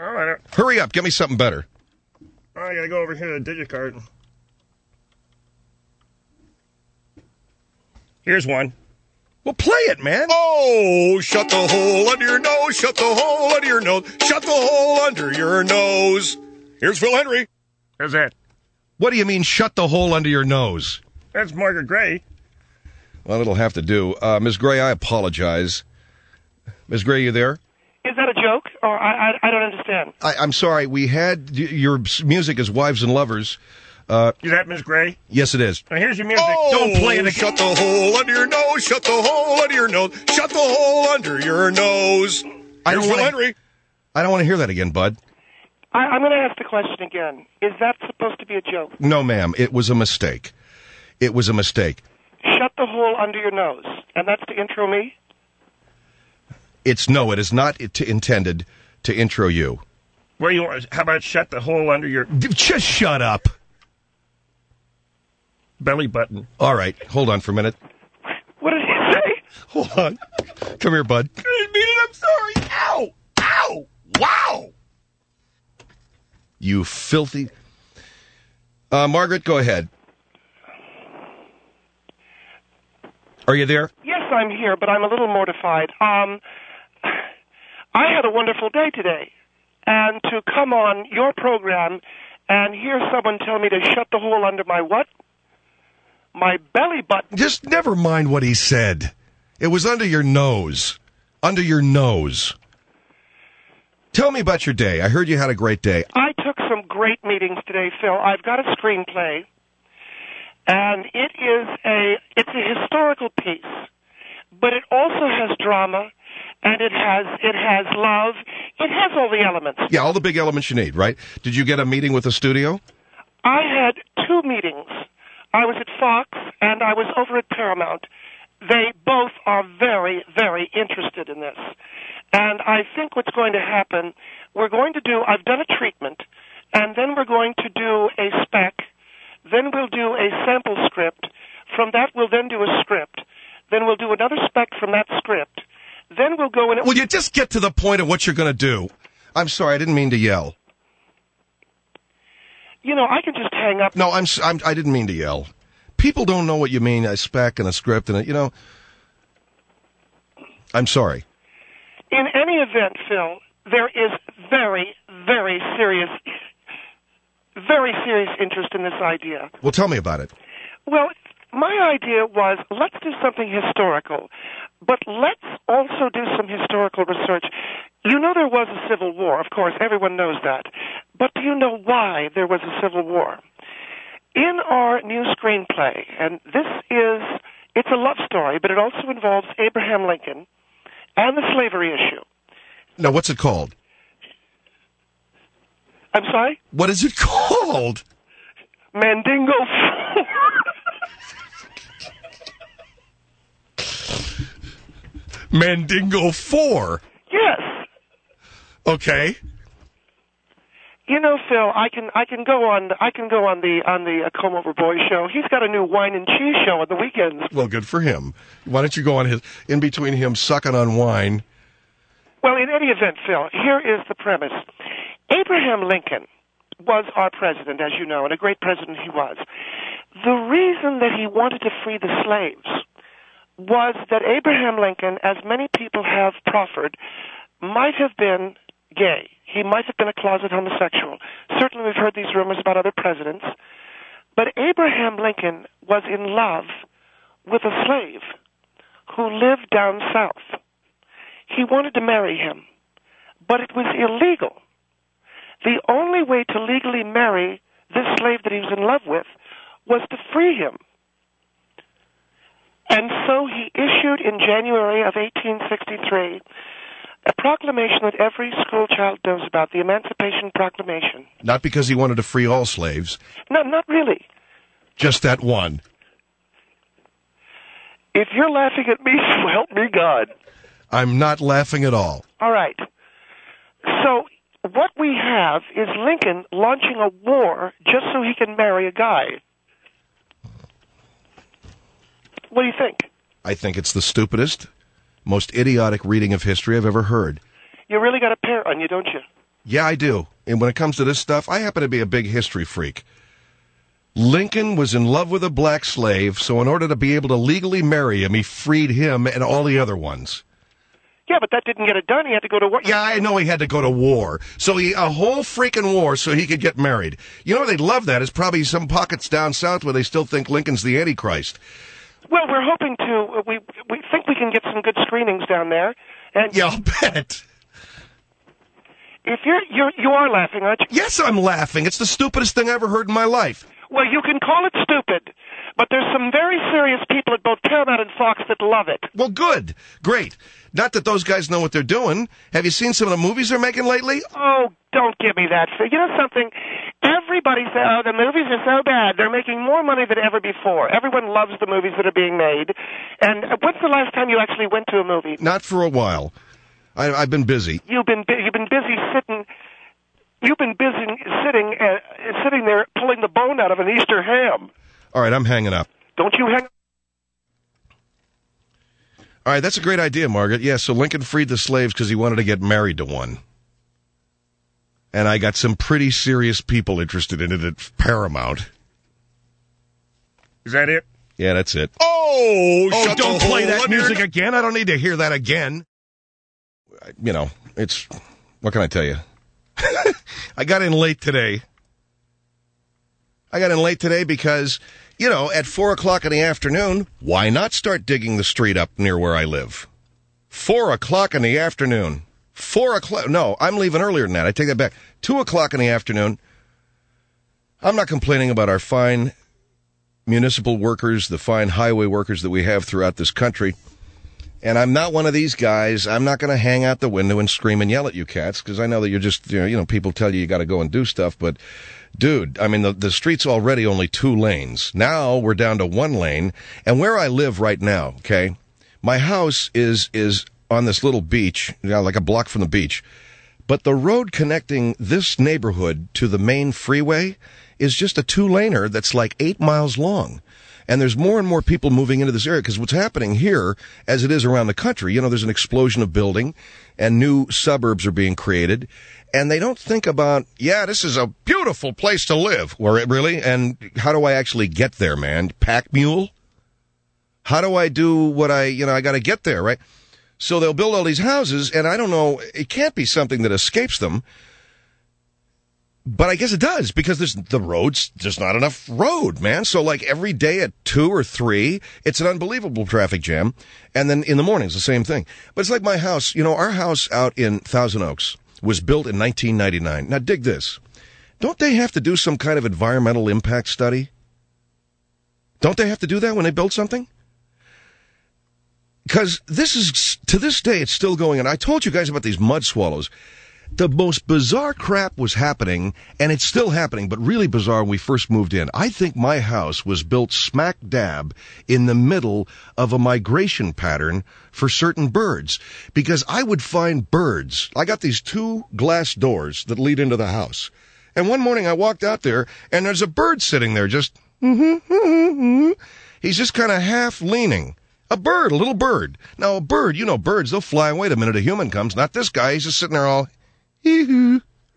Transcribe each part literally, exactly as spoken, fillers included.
Oh, I don't... Hurry up. Get me something better. Oh, I gotta go over here to the digicard. Here's one. Well, play it, man. Oh, shut the hole under your nose, shut the hole under your nose, shut the hole under your nose. Here's Phil Henry. How's that? What do you mean, shut the hole under your nose? That's Margaret Gray. Well, it'll have to do. Uh, Miz Gray, I apologize. Miz Gray, you there? Is that a joke? Or I, I, I don't understand. I, I'm sorry. We had your music is Wives and Lovers. Uh, Is that Miss Gray? yes, it is. Now, here's your music. Oh, Don't play it again. Shut the hole under your nose, shut the hole under your nose, shut the hole under your nose. I Here's don't Phil wanna- Henry. I don't want to hear that again, bud. I, I'm going to ask the question again. Is that supposed to be a joke? No, ma'am. It was a mistake. It was a mistake. Shut the hole under your nose. And that's to intro me? It's no, it is not it- intended to intro you. Where you want? How about shut the hole under your Just shut up. belly button? All right. Hold on for a minute. What did he say? Hold on. Come here, bud. I didn't mean it. I'm sorry. Ow! Ow! Wow! You filthy... Uh, Margaret, go ahead. Are you there? Yes, I'm here, but I'm a little mortified. Um, I had a wonderful day today. And to come on your program and hear someone tell me to shut the hole under my what? My belly button. Just never mind what he said. It was under your nose. Under your nose. Tell me about your day. I heard you had a great day. I took some great meetings today, Phil. I've got a screenplay, and it is a it's a historical piece, but it also has drama, and it has it has love. It has all the elements. Yeah, all the big elements you need, right? Did you get a meeting with the studio? I had two meetings. I was at Fox, and I was over at Paramount. They both are very, very interested in this. And I think what's going to happen, we're going to do, I've done a treatment, and then we're going to do a spec, then we'll do a sample script. From that, we'll then do a script. Then we'll do another spec from that script. Then we'll go in... Will you just get to the point of what you're going to do? I'm sorry, I didn't mean to yell. You know, I can just hang up. No, I'm, I'm I didn't mean to yell. People don't know what you mean, a spec and a script, and a, you know... I'm sorry. In any event, Phil, there is very, very serious, very serious interest in this idea. Well, tell me about it. Well, my idea was, let's do something historical, but let's also do some historical research. You know there was a civil war, of course, everyone knows that. But do you know why there was a civil war? In our new screenplay, and this is, it's a love story, but it also involves Abraham Lincoln and the slavery issue. Now, what's it called? I'm sorry? What is it called? Mandingo. Mandingo four. Yes. Okay. You know, Phil, I can I can go on I can go on the on the uh, Comb Over Boy show. He's got a new wine and cheese show on the weekends. Well, good for him. Why don't you go on his in between him sucking on wine? Well, in any event, Phil, here is the premise. Abraham Lincoln was our president, as you know, and a great president he was. The reason that he wanted to free the slaves was that Abraham Lincoln, as many people have proffered, might have been gay. He might have been a closet homosexual. Certainly we've heard these rumors about other presidents. But Abraham Lincoln was in love with a slave who lived down south. He wanted to marry him, but it was illegal. The only way to legally marry this slave that he was in love with was to free him. And so he issued in January of eighteen sixty-three a proclamation that every school child knows about, the Emancipation Proclamation. Not because he wanted to free all slaves. No, not really. Just that one. If you're laughing at me, so help me God. I'm not laughing at all. All right. So what we have is Lincoln launching a war just so he can marry a guy. What do you think? I think it's the stupidest, most idiotic reading of history I've ever heard. You really got a pair on you, don't you? Yeah, I do. And when it comes to this stuff, I happen to be a big history freak. Lincoln was in love with a black slave, so in order to be able to legally marry him, he freed him and all the other ones. Yeah, but that didn't get it done. He had to go to war. Yeah, I know he had to go to war. So he, a whole freaking war so he could get married. You know, they'd love that. It's probably some pockets down south where they still think Lincoln's the Antichrist. Well, we're hoping to. We we think we can get some good screenings down there. And yeah, I'll bet. If you're you're you are laughing, aren't you? Yes, I'm laughing. It's the stupidest thing I ever heard in my life. Well, you can call it stupid, but there's some very serious people at both Paramount and Fox that love it. Well, good. Great. Not that those guys know what they're doing. Have you seen some of the movies they're making lately? Oh, don't give me that. You know something? Everybody says, oh, the movies are so bad. They're making more money than ever before. Everyone loves the movies that are being made. And when's the last time you actually went to a movie? Not for a while. I, I've been busy. You've been bu- you've been busy sitting. You've been busy sitting uh, sitting there pulling the bone out of an Easter ham. All right, I'm hanging up. Don't you hang up? All right, that's a great idea, Margaret. Yeah, so Lincoln freed the slaves because he wanted to get married to one. And I got some pretty serious people interested in it at Paramount. Is that it? Yeah, that's it. Oh, Oh, shut don't the play hole that under music your- again. I don't need to hear that again. You know, it's... What can I tell you? I got in late today. I got in late today because, you know, at four o'clock in the afternoon, why not start digging the street up near where I live? Four o'clock in the afternoon. Four o'clock. No, I'm leaving earlier than that. I take that back. Two o'clock in the afternoon. I'm not complaining about our fine municipal workers, the fine highway workers that we have throughout this country. And I'm not one of these guys. I'm not going to hang out the window and scream and yell at you cats because I know that you're just, you know, you know, people tell you you got to go and do stuff. But, dude, I mean, the, the street's already only two lanes. Now we're down to one lane. And where I live right now, okay, my house is is on this little beach, you know, like a block from the beach. But the road connecting this neighborhood to the main freeway is just a two-laner that's like eight miles long. And there's more and more people moving into this area because what's happening here, as it is around the country, you know, there's an explosion of building and new suburbs are being created. And they don't think about, yeah, this is a beautiful place to live. Or really? And how do I actually get there, man? Pack mule? How do I do what I, you know, I got to get there, right? So they'll build all these houses, and I don't know, it can't be something that escapes them. But I guess it does, because there's the road's just not enough road, man. So, like, every day at two or three, it's an unbelievable traffic jam. And then in the mornings, the same thing. But it's like my house. You know, our house out in Thousand Oaks was built in nineteen ninety-nine. Now, dig this. Don't they have to do some kind of environmental impact study? Don't they have to do that when they build something? Because this is, to this day, it's still going on. I told you guys about these mud swallows. The most bizarre crap was happening, and it's still happening, but really bizarre when we first moved in. I think my house was built smack dab in the middle of a migration pattern for certain birds, because I would find birds. I got these two glass doors that lead into the house, and one morning I walked out there, and there's a bird sitting there just, he's just kind of half leaning. A bird, a little bird. Now, a bird, you know birds, they'll fly away the minute a human comes. Not this guy, he's just sitting there all... Hee-hoo.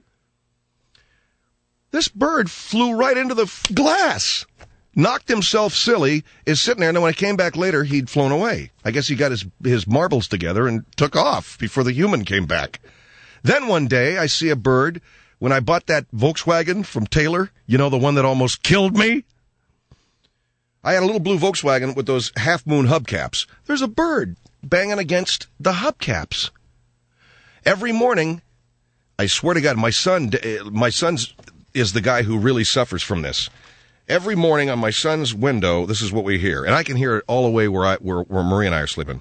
This bird flew right into the f- glass, knocked himself silly, is sitting there, and then when I came back later, he'd flown away. I guess he got his, his marbles together and took off before the human came back. Then one day, I see a bird, when I bought that Volkswagen from Taylor, you know, the one that almost killed me? I had a little blue Volkswagen with those half-moon hubcaps. There's a bird banging against the hubcaps. Every morning... I swear to God, my son, my son's is the guy who really suffers from this. Every morning on my son's window, this is what we hear, and I can hear it all the way where I, where, where Marie and I are sleeping.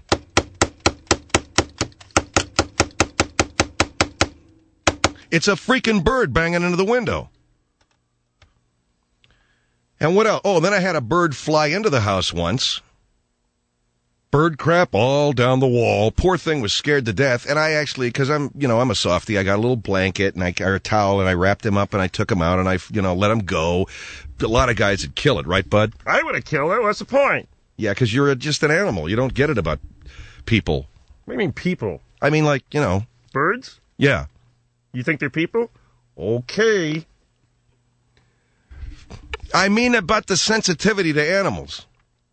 It's a freaking bird banging into the window. And what else? Oh, then I had a bird fly into the house once. Bird crap all down the wall. Poor thing was scared to death. And I actually, because I'm, you know, I'm a softie, I got a little blanket and I, or a towel and I wrapped him up and I took him out and I, you know, let him go. A lot of guys would kill it, right, bud? I would have killed it. What's the point? Yeah, because you're a, just an animal. You don't get it about people. What do you mean people? I mean, like, you know. Birds? Yeah. You think they're people? Okay. I mean about the sensitivity to animals.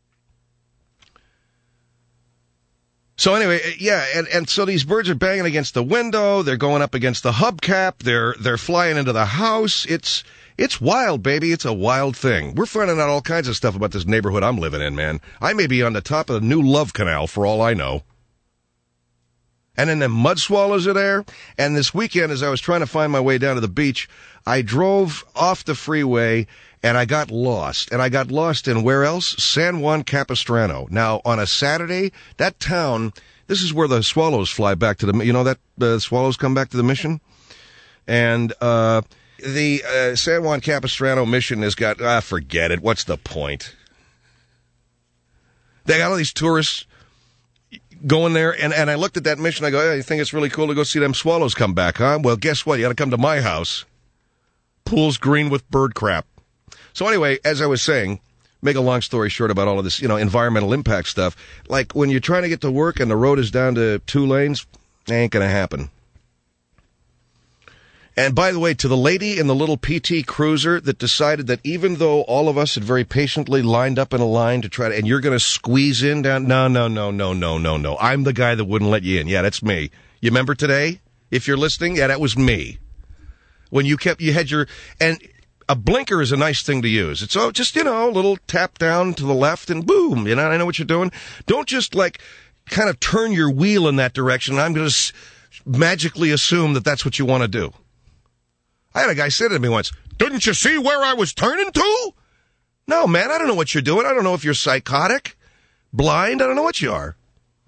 So anyway, yeah, and, and so these birds are banging against the window. They're going up against the hubcap. They're they're flying into the house. It's it's wild, baby. It's a wild thing. We're finding out all kinds of stuff about this neighborhood I'm living in, man. I may be on the top of the new Love Canal for all I know. And then the mud swallows are there. And this weekend, as I was trying to find my way down to the beach, I drove off the freeway and I got lost. And I got lost in where else? San Juan Capistrano. Now, on a Saturday, that town, this is where the swallows fly back to the, you know, that the uh, swallows come back to the mission? And uh the uh, San Juan Capistrano mission has got, ah, forget it. What's the point? They got all these tourists going there, and, and I looked at that mission. I go, hey, you think it's really cool to go see them swallows come back, huh? Well, guess what? You got to come to my house. Pool's green with bird crap. So anyway, as I was saying, make a long story short about all of this, you know, environmental impact stuff. Like when you're trying to get to work and the road is down to two lanes, it ain't going to happen. And by the way, to the lady in the little P T Cruiser that decided that even though all of us had very patiently lined up in a line to try to, and you're going to squeeze in down, no, no, no, no, no, no, no. I'm the guy that wouldn't let you in. Yeah, that's me. You remember today? If you're listening, yeah, that was me. When you kept, you had your, and a blinker is a nice thing to use. It's oh, just, you know, a little tap down to the left and boom, you know, I know what you're doing. Don't just like kind of turn your wheel in that direction. I'm going to s- magically assume that that's what you want to do. I had a guy say to me once, didn't you see where I was turning to? No, man, I don't know what you're doing. I don't know if you're psychotic, blind. I don't know what you are.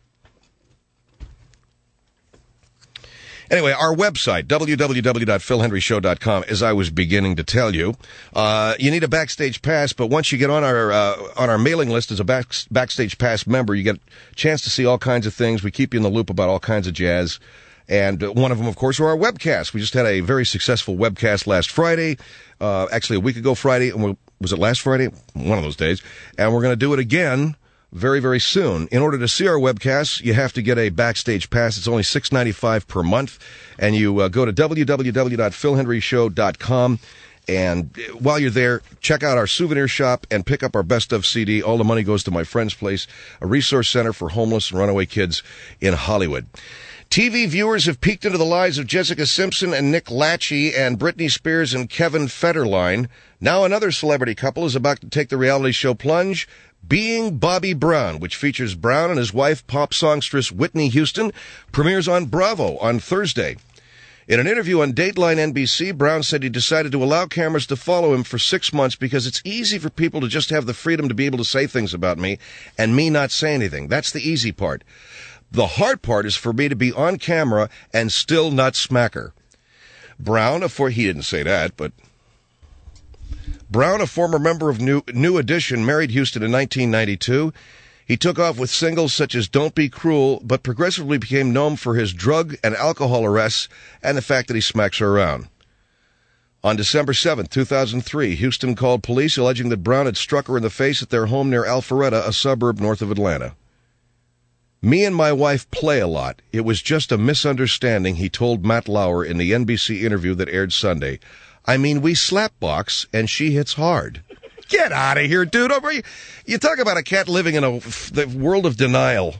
Anyway, our website, w w w dot phil henry show dot com, as I was beginning to tell you, uh, you need a Backstage Pass, but once you get on our uh, on our mailing list as a back, Backstage Pass member, you get a chance to see all kinds of things. We keep you in the loop about all kinds of jazz. And one of them, of course, are our webcasts. We just had a very successful webcast last Friday, uh, actually a week ago Friday. And we, was it last Friday? One of those days. And we're going to do it again very, very soon. In order to see our webcasts, you have to get a Backstage Pass. It's only six dollars and ninety-five cents per month. And you uh, go to w w w dot phil henry show dot com. And while you're there, check out our souvenir shop and pick up our Best Of C D. All the money goes to my friend's place, a resource center for homeless and runaway kids in Hollywood. T V viewers have peeked into the lives of Jessica Simpson and Nick Lachey and Britney Spears and Kevin Federline. Now another celebrity couple is about to take the reality show plunge, Being Bobby Brown, which features Brown and his wife, pop songstress Whitney Houston, premieres on Bravo on Thursday. In an interview on Dateline N B C, Brown said he decided to allow cameras to follow him for six months because it's easy for people to just have the freedom to be able to say things about me and me not say anything. That's the easy part. The hard part is for me to be on camera and still not smack her. Brown, a for he didn't say that, but Brown, a former member of New, New Edition, married Houston in nineteen ninety-two. He took off with singles such as Don't Be Cruel, but progressively became known for his drug and alcohol arrests and the fact that he smacks her around. On December seventh, two thousand three, Houston called police alleging that Brown had struck her in the face at their home near Alpharetta, a suburb north of Atlanta. Me and my wife play a lot. It was just a misunderstanding, he told Matt Lauer in the N B C interview that aired Sunday. I mean, we slap box, and she hits hard. Get out of here, dude. Over you, you talk about a cat living in a the world of denial.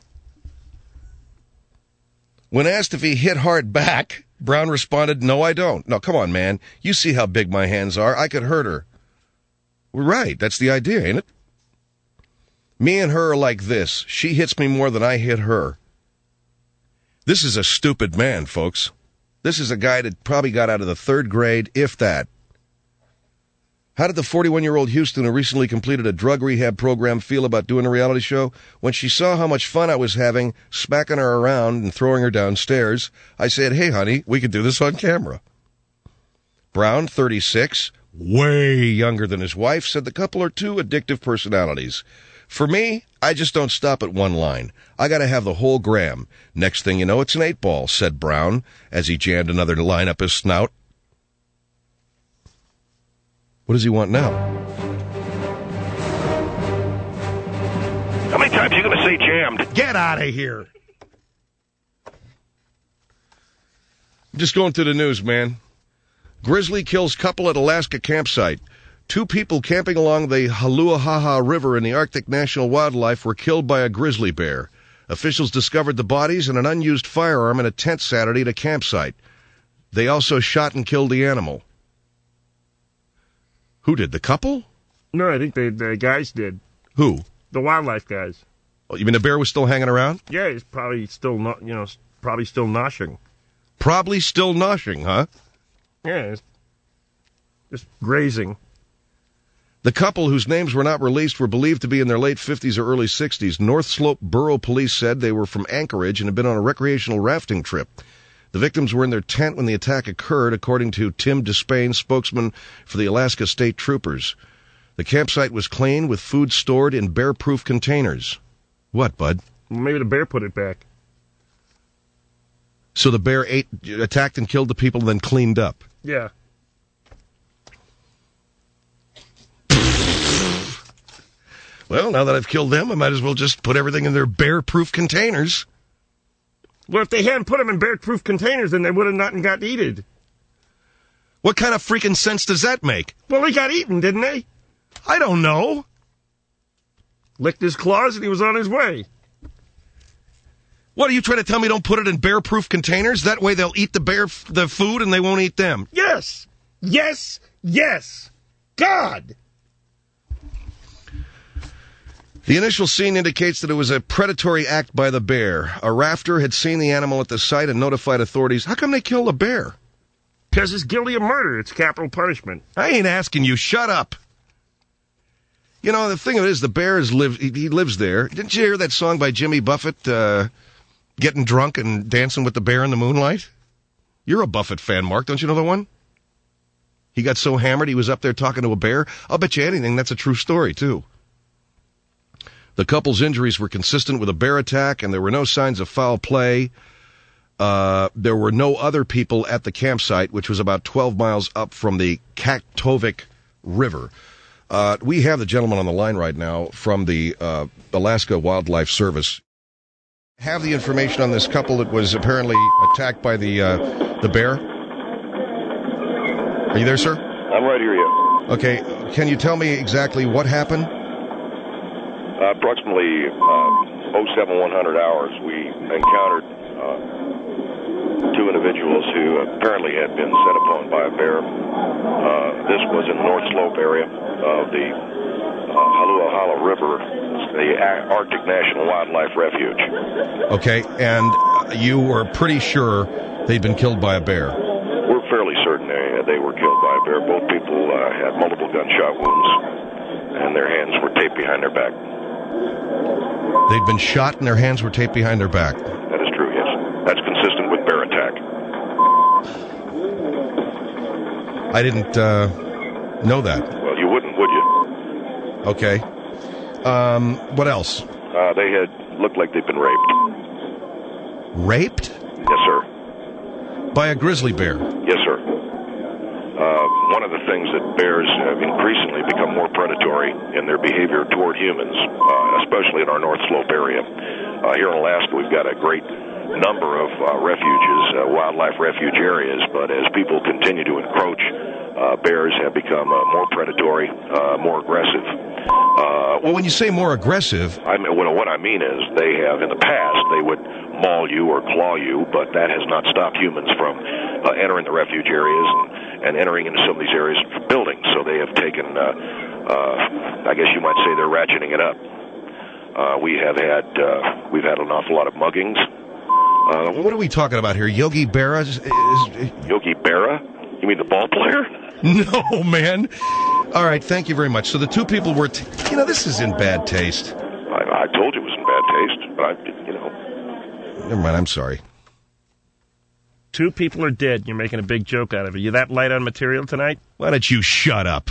When asked if he hit hard back, Brown responded, no, I don't. No, come on, man. You see how big my hands are. I could hurt her. Right, that's the idea, ain't it? Me and her are like this. She hits me more than I hit her. This is a stupid man, folks. This is a guy that probably got out of the third grade, if that. How did the forty-one-year-old Houston who recently completed a drug rehab program feel about doing a reality show? When she saw how much fun I was having, smacking her around and throwing her downstairs, I said, hey, honey, we can do this on camera. Brown, thirty-six, way younger than his wife, said the couple are two addictive personalities. For me, I just don't stop at one line. I gotta have the whole gram. Next thing you know, it's an eight ball, said Brown, as he jammed another line up his snout. What does he want now? How many times are you going to say jammed? Get out of here. Just going through the news, man. Grizzly kills couple at Alaska campsite. Two people camping along the Haluahaha River in the Arctic National Wildlife were killed by a grizzly bear. Officials discovered the bodies and an unused firearm in a tent Saturday at a campsite. They also shot and killed the animal. Who did, the couple? No, I think the, the guys did. Who? The wildlife guys. Oh, you mean the bear was still hanging around? Yeah, he's probably still not, you know, probably still noshing. Probably still noshing, huh? Yeah, it's just grazing. The couple, whose names were not released, were believed to be in their late fifties or early sixties. North Slope Borough Police said they were from Anchorage and had been on a recreational rafting trip. The victims were in their tent when the attack occurred, according to Tim Despain, spokesman for the Alaska State Troopers. The campsite was clean with food stored in bear-proof containers. What, bud? Well, maybe the bear put it back. So the bear ate, attacked and killed the people, and then cleaned up. Yeah. Well, now that I've killed them, I might as well just put everything in their bear-proof containers. Well, if they hadn't put them in bear-proof containers, then they would have not got eaten. What kind of freaking sense does that make? Well, they got eaten, didn't they? I don't know. Licked his claws and he was on his way. What, are you trying to tell me don't put it in bear-proof containers? That way they'll eat the bear, the food, and they won't eat them. Yes. Yes. Yes. God. The initial scene indicates that it was a predatory act by the bear. A rafter had seen the animal at the site and notified authorities. How come they killed a bear? Because it's guilty of murder. It's capital punishment. I ain't asking you. Shut up. You know, the thing of it is, the bear is live, he, he lives there. Didn't you hear that song by Jimmy Buffett, uh, getting drunk and dancing with the bear in the moonlight? You're a Buffett fan, Mark. Don't you know the one? He got so hammered he was up there talking to a bear. I'll bet you anything that's a true story, too. The couple's injuries were consistent with a bear attack, and there were no signs of foul play. Uh, there were no other people at the campsite, which was about twelve miles up from the Kaktovik River. Uh, we have the gentleman on the line right now from the uh, Alaska Wildlife Service. Have the information on this couple that was apparently attacked by the uh, the bear? Are you there, sir? I'm right here, yeah. Okay, can you tell me exactly what happened? Uh, approximately uh, oh seven one hundred hours, we encountered uh, two individuals who apparently had been set upon by a bear. Uh, this was in the North Slope area of the uh, Haluahala River, the Arctic National Wildlife Refuge. Okay, and you were pretty sure they'd been killed by a bear? We're fairly certain they, they were killed by a bear. Both people uh, had multiple gunshot wounds, and their hands were taped behind their back. They'd been shot and their hands were taped behind their back. That is true, yes. That's consistent with bear attack. I didn't uh, know that. Well, you wouldn't, would you? Okay. Um, what else? Uh, they had looked like they'd been raped. Raped? Yes, sir. By a grizzly bear? Yes, sir. Uh, one of the things that bears have increasingly become more predatory in their behavior toward humans, uh, especially in our North Slope area. Uh, here in Alaska, we've got a great number of uh, refuges, uh, wildlife refuge areas, but as people continue to encroach, uh, bears have become uh, more predatory, uh, more aggressive. Uh, well, when you say more aggressive... I mean, what I mean is they have, in the past, they would maul you or claw you, but that has not stopped humans from uh, entering the refuge areas and, and entering into some of these areas for building. So they have taken, uh, uh, I guess you might say they're ratcheting it up. Uh, we have had, uh, we've had an awful lot of muggings. Uh, what are we talking about here? Yogi Berra? Is, is... Yogi Berra? You mean the ball player? No, man. All right, thank you very much. So the two people were, t- you know, this is in bad taste. I, I told you it was in bad taste, but I, you know. Never mind, I'm sorry. Two people are dead. You're making a big joke out of it. You that light on material tonight? Why don't you shut up?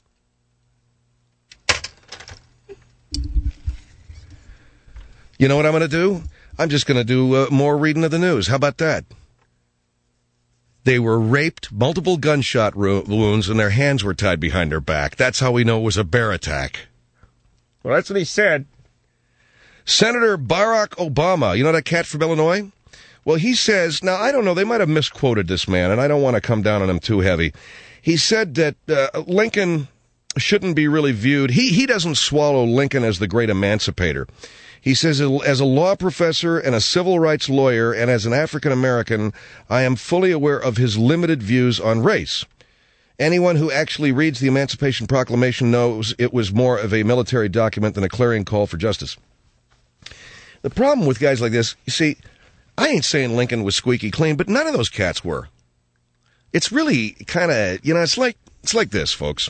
You know what I'm going to do? I'm just going to do uh, more reading of the news. How about that? They were raped, multiple gunshot ro- wounds, and their hands were tied behind their back. That's how we know it was a bear attack. Well, that's what he said. Senator Barack Obama, you know that cat from Illinois? Well, he says, now, I don't know, they might have misquoted this man, and I don't want to come down on him too heavy. He said that uh, Lincoln shouldn't be really viewed. He, he doesn't swallow Lincoln as the great emancipator. He says, as a law professor and a civil rights lawyer and as an African American, I am fully aware of his limited views on race. Anyone who actually reads the Emancipation Proclamation knows it was more of a military document than a clarion call for justice. The problem with guys like this, you see, I ain't saying Lincoln was squeaky clean, but none of those cats were. It's really kind of, you know, it's like it's like this, folks.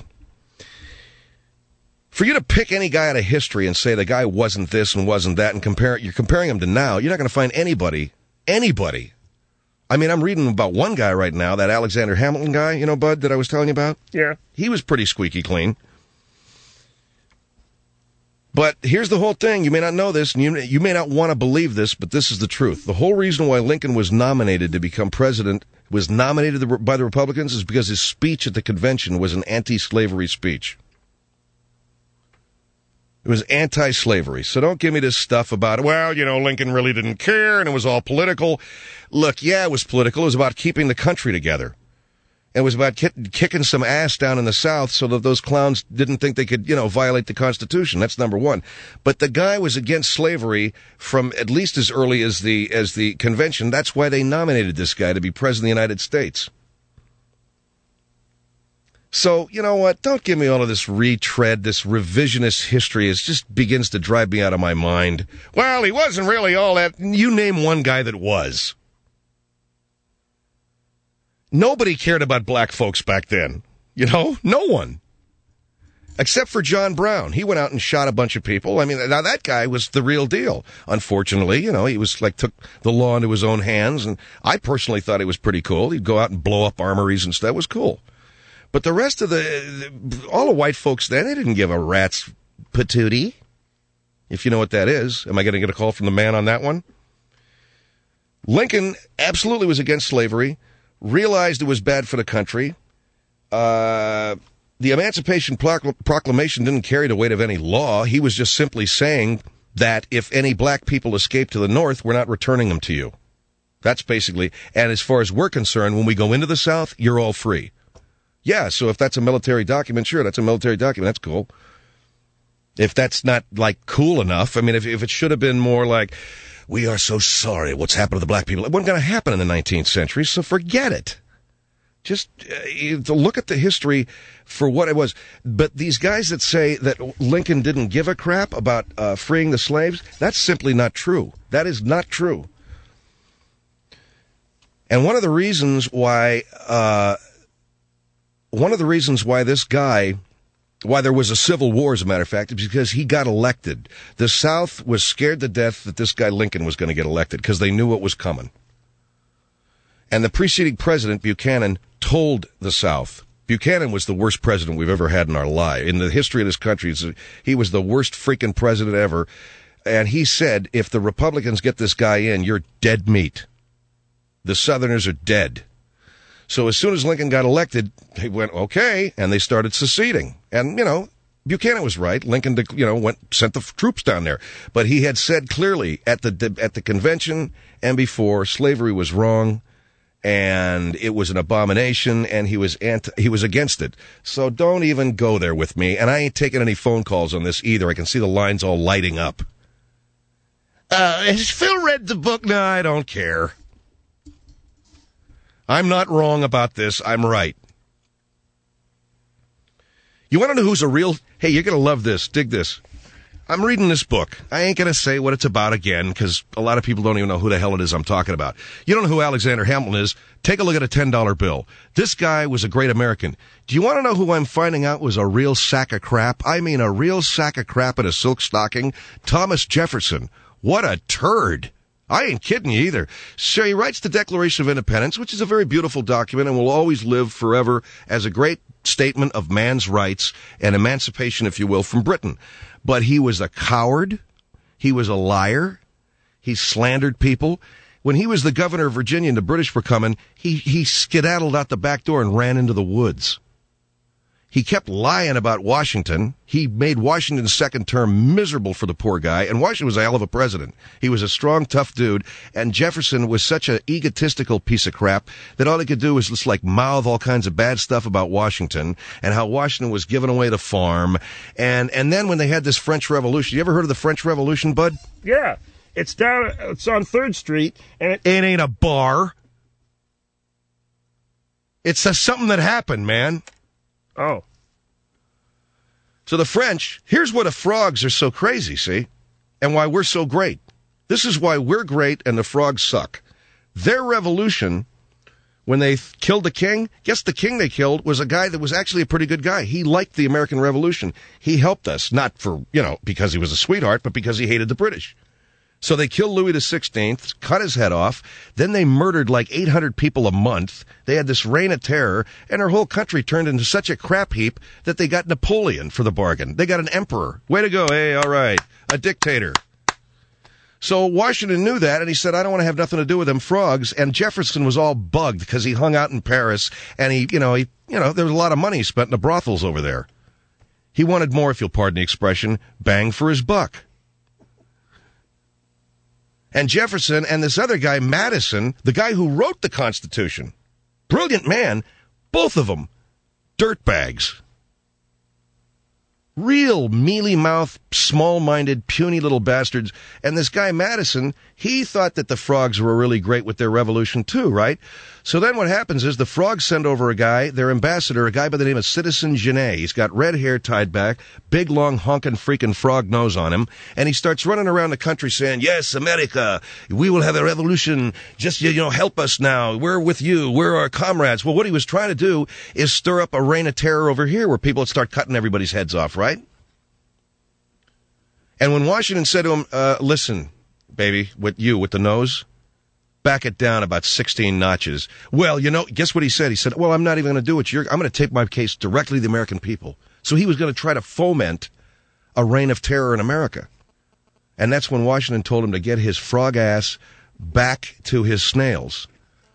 For you to pick any guy out of history and say the guy wasn't this and wasn't that and compare you're comparing him to now, you're not going to find anybody, anybody. I mean, I'm reading about one guy right now, that Alexander Hamilton guy, you know, Bud, that I was telling you about? Yeah. He was pretty squeaky clean. But here's the whole thing. You may not know this, and you, you may not want to believe this, but this is the truth. The whole reason why Lincoln was nominated to become president, was nominated by the Republicans, is because his speech at the convention was an anti-slavery speech. It was anti-slavery. So don't give me this stuff about, well, you know, Lincoln really didn't care, and it was all political. Look, yeah, it was political. It was about keeping the country together. It was about ki- kicking some ass down in the South so that those clowns didn't think they could, you know, violate the Constitution. That's number one. But the guy was against slavery from at least as early as the as the convention. That's why they nominated this guy to be president of the United States. So, you know what? Don't give me all of this retread, this revisionist history. It just begins to drive me out of my mind. Well, he wasn't really all that. You name one guy that was. Nobody cared about black folks back then. You know? No one. Except for John Brown. He went out and shot a bunch of people. I mean, now that guy was the real deal. Unfortunately, you know, he was like, took the law into his own hands. And I personally thought it was pretty cool. He'd go out and blow up armories and stuff. It was cool. But the rest of the, all the white folks then, they didn't give a rat's patootie. If you know what that is. Am I going to get a call from the man on that one? Lincoln absolutely was against slavery. Realized it was bad for the country. Uh, the Emancipation Proclamation didn't carry the weight of any law. He was just simply saying that if any black people escape to the North, we're not returning them to you. That's basically, and as far as we're concerned, when we go into the South, you're all free. Yeah, so if that's a military document, sure, that's a military document. That's cool. If that's not, like, cool enough, I mean, if, if it should have been more like, we are so sorry what's happened to the black people. It wasn't going to happen in the nineteenth century, so forget it. Just uh, look at the history for what it was. But these guys that say that Lincoln didn't give a crap about uh, freeing the slaves, that's simply not true. That is not true. And one of the reasons why, uh, one of the reasons why this guy, why there was a civil war, as a matter of fact, is because he got elected. The South was scared to death that this guy Lincoln was going to get elected because they knew what was coming. And the preceding president, Buchanan, told the South. Buchanan was the worst president we've ever had in our life. In the history of this country, he was the worst freaking president ever. And he said, if the Republicans get this guy in, you're dead meat. The Southerners are dead. So as soon as Lincoln got elected, he went, okay, and they started seceding. And, you know, Buchanan was right. Lincoln, you know, went sent the troops down there. But he had said clearly at the at the convention and before, slavery was wrong, and it was an abomination, and he was anti, he was against it. So don't even go there with me. And I ain't taking any phone calls on this either. I can see the lines all lighting up. Uh, has Phil read the book? No, I don't care. I'm not wrong about this. I'm right. You want to know who's a real... Hey, you're going to love this. Dig this. I'm reading this book. I ain't going to say what it's about again, because a lot of people don't even know who the hell it is I'm talking about. You don't know who Alexander Hamilton is? Take a look at a ten dollar bill. This guy was a great American. Do you want to know who I'm finding out was a real sack of crap? I mean, a real sack of crap in a silk stocking? Thomas Jefferson. What a turd. I ain't kidding you either. So he writes the Declaration of Independence, which is a very beautiful document and will always live forever as a great statement of man's rights and emancipation, if you will, from Britain. But he was a coward. He was a liar. He slandered people. When he was the governor of Virginia and the British were coming, he, he skedaddled out the back door and ran into the woods. He kept lying about Washington. He made Washington's second term miserable for the poor guy, and Washington was a hell of a president. He was a strong, tough dude, and Jefferson was such an egotistical piece of crap that all he could do was just like mouth all kinds of bad stuff about Washington and how Washington was giving away the farm. And and then when they had this French Revolution, you ever heard of the French Revolution, Bud? Yeah. It's down, it's on third Street, and it, It ain't a bar. It's a, something that happened, man. oh. So the French, here's why the frogs are so crazy, see? And why we're so great. This is why we're great and the frogs suck. Their revolution, when they th- killed the king, guess the king they killed was a guy that was actually a pretty good guy. He liked the American Revolution. He helped us, not for, you know, because he was a sweetheart, but because he hated the British. So they killed Louis the sixteenth, cut his head off. Then they murdered like eight hundred people a month. They had this reign of terror, and our whole country turned into such a crap heap that they got Napoleon for the bargain. They got an emperor. Way to go. Hey, all right. A dictator. So Washington knew that, and he said, I don't want to have nothing to do with them frogs. And Jefferson was all bugged because he hung out in Paris, and he, you know, he, you know, there was a lot of money spent in the brothels over there. He wanted more, if you'll pardon the expression, bang for his buck. And Jefferson and this other guy, Madison, the guy who wrote the Constitution, brilliant man, both of them, dirtbags. Real mealy-mouthed, small-minded, puny little bastards. And this guy, Madison, he thought that the frogs were really great with their revolution too, right? So then what happens is the frogs send over a guy, their ambassador, a guy by the name of Citizen Genet. He's got red hair tied back, big, long, honking, freaking frog nose on him, and he starts running around the country saying, yes, America, we will have a revolution. Just, you know, help us now. We're with you. We're our comrades. Well, what he was trying to do is stir up a reign of terror over here where people would start cutting everybody's heads off, right? And when Washington said to him, uh, listen, baby, with you, with the nose, back it down about sixteen notches. Well, you know, guess what he said? He said, well, I'm not even going to do it. You're, I'm going to take my case directly to the American people. So he was going to try to foment a reign of terror in America. And that's when Washington told him to get his frog ass back to his snails.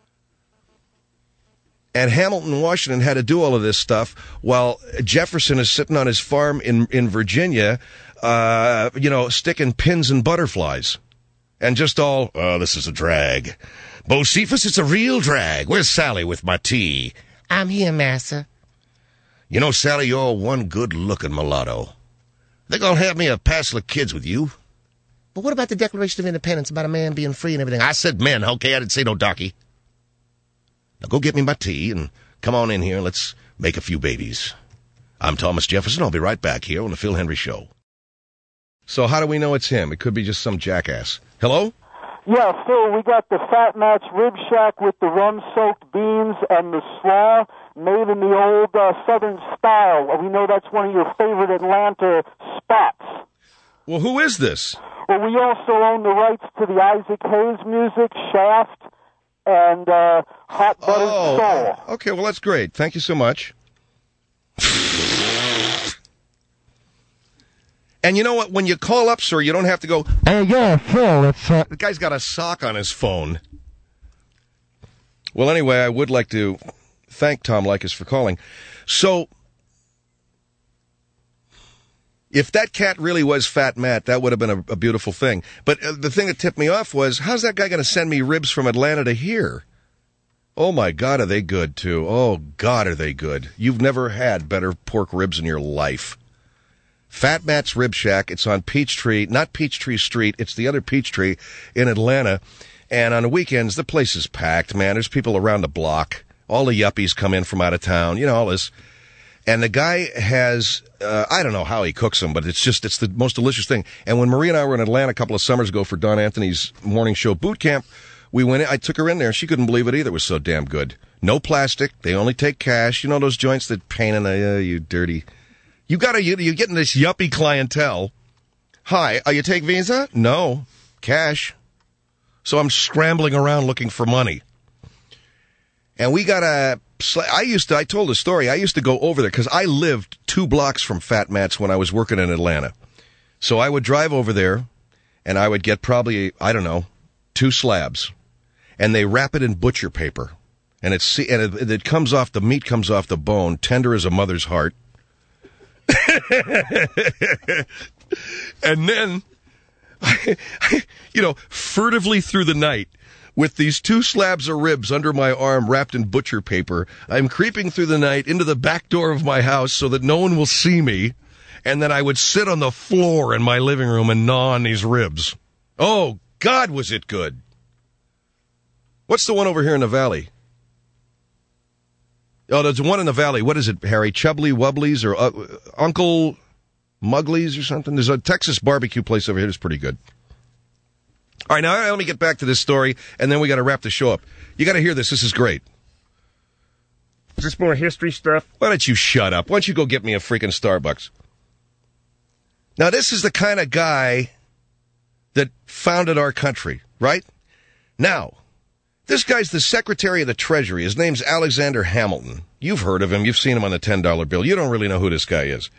And Hamilton, Washington had to do all of this stuff while Jefferson is sitting on his farm in, in Virginia, uh, you know, sticking pins in butterflies. And just all, oh, this is a drag. Bocephus, it's a real drag. Where's Sally with my tea? I'm here, massa. You know, Sally, you're one good-looking mulatto. They're gonna have me a passel of kids with you. But what about the Declaration of Independence about a man being free and everything? I said men, okay? I didn't say no darky. Now go get me my tea and come on in here and let's make a few babies. I'm Thomas Jefferson. I'll be right back here on the Phil Henry Show. So how do we know it's him? It could be just some jackass. Hello? Yeah, Phil, we got the Fat Matt's Rib Shack with the rum-soaked beans and the slaw made in the old uh, Southern style. We know that's one of your favorite Atlanta spots. Well, who is this? Well, we also own the rights to the Isaac Hayes music, Shaft, and uh, Hot Buttered oh, Soul. Okay, well, that's great. Thank you so much. And you know what? When you call up, sir, you don't have to go, Oh, yeah, Phil, it's... Uh... the guy's got a sock on his phone. Well, anyway, I would like to thank Tom Leykis for calling. So, if that cat really was Fat Matt, that would have been a, a beautiful thing. But uh, the thing that tipped me off was, how's that guy going to send me ribs from Atlanta to here? Oh, my God, are they good, too? Oh, God, are they good. You've never had better pork ribs in your life. Fat Matt's Rib Shack. It's on Peachtree, not Peachtree Street. It's the other Peachtree in Atlanta. And on the weekends, the place is packed, man. There's people around the block. All the yuppies come in from out of town. You know, all this. And the guy has, uh, I don't know how he cooks them, but it's just, it's the most delicious thing. And when Marie and I were in Atlanta a couple of summers ago for Don Anthony's morning show boot camp, we went in, I took her in there. She couldn't believe it either. It was so damn good. No plastic. They only take cash. You know those joints that pain in the, uh, you dirty... You gotta, you, you're getting this yuppie clientele. Hi, are you take Visa? No. Cash. So I'm scrambling around looking for money. And we got a, I used to, I told a story, I used to go over there because I lived two blocks from Fat Matt's when I was working in Atlanta. So I would drive over there and I would get probably, I don't know, two slabs. And they wrap it in butcher paper. And it's, and it, it comes off, the meat comes off the bone, tender as a mother's heart. And then, you know, furtively through the night, with these two slabs of ribs under my arm wrapped in butcher paper, I'm creeping through the night into the back door of my house so that no one will see me, and then I would sit on the floor in my living room and gnaw on these ribs. Oh, God, was it good. What's the one over here in the valley? Oh, there's one in the valley. What is it, Harry? Chubbly Wubblies or uh, Uncle Mugglies or something? There's a Texas barbecue place over here that's pretty good. All right, now let me get back to this story, and then we got to wrap the show up. You got to hear this. This is great. Is this more history stuff? Why don't you shut up? Why don't you go get me a freaking Starbucks? Now, this is the kind of guy that founded our country, right? Now, this guy's the Secretary of the Treasury. His name's Alexander Hamilton. You've heard of him. You've seen him on the ten dollar bill. You don't really know who this guy is.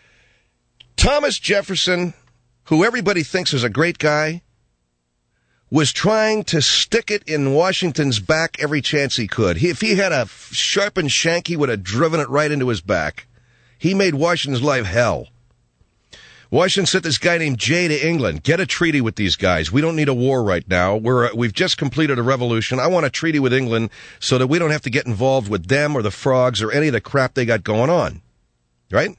Thomas Jefferson, who everybody thinks is a great guy, was trying to stick it in Washington's back every chance he could. He, if he had a sharpened shank, he would have driven it right into his back. He made Washington's life hell. Washington sent this guy named Jay to England. Get a treaty with these guys. We don't need a war right now. We're, uh, we've just completed a revolution. I want a treaty with England so that we don't have to get involved with them or the frogs or any of the crap they got going on. Right?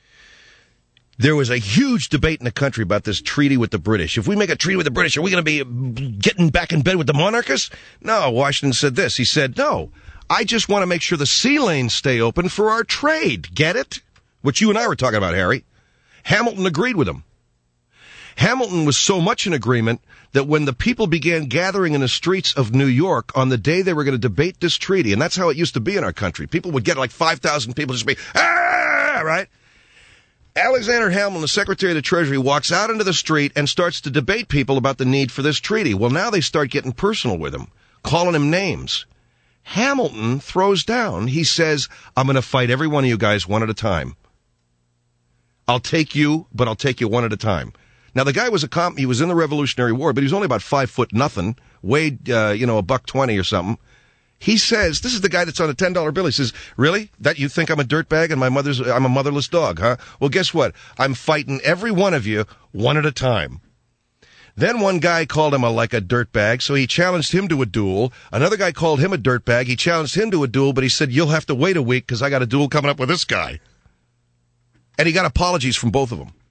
There was a huge debate in the country about this treaty with the British. If we make a treaty with the British, are we going to be getting back in bed with the monarchists? No, Washington said this. He said, no, I just want to make sure the sea lanes stay open for our trade. Get it? Which you and I were talking about, Harry. Hamilton agreed with him. Hamilton was so much in agreement that when the people began gathering in the streets of New York on the day they were going to debate this treaty, and that's how it used to be in our country, people would get like five thousand people just be, ah, right? Alexander Hamilton, the Secretary of the Treasury, walks out into the street and starts to debate people about the need for this treaty. Well, now they start getting personal with him, calling him names. Hamilton throws down. He says, I'm going to fight every one of you guys one at a time. I'll take you, but I'll take you one at a time. Now, the guy was a comp, he was in the Revolutionary War, but he was only about five foot nothing, weighed, uh, you know, a buck twenty or something. He says, this is the guy that's on a ten dollar bill. He says, really? That you think I'm a dirtbag and my mother's, I'm a motherless dog, huh? Well, guess what? I'm fighting every one of you one at a time. Then one guy called him a, like a dirtbag, so he challenged him to a duel. Another guy called him a dirtbag. He challenged him to a duel, but he said, you'll have to wait a week because I got a duel coming up with this guy. And he got apologies from both of them.